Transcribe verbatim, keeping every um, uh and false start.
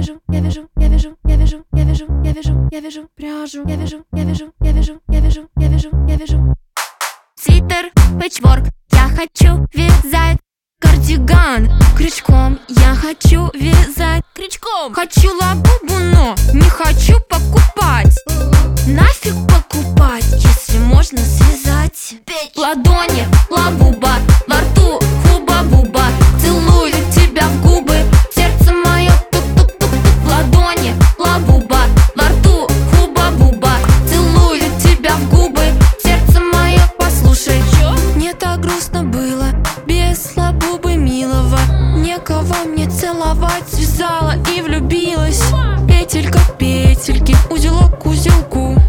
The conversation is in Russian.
вяжу, я вяжу, я вяжу, я вяжу, я вяжу, я вяжу, я вяжу пряжу, я вяжу, я вяжу, я вяжу, я вяжу, я вяжу, я вяжу. Свитер, пэтчворк, я хочу вязать. Кардиган, крючком, я хочу вязать. Крючком хочу лабубу, но не хочу покупать. Нафиг покупать, если можно связать. В ладони лабуба, во рту хуба-буба. Целую тебя в губы, сердце мое тук-тук-тук. В ладони лабуба, во рту хуба-буба. Целую тебя в губы, сердце мое. Послушай, мне так грустно было без лабубы милого. Некого мне целовать, связала и влюбилась. Петелька к петельке, узелок к узелку.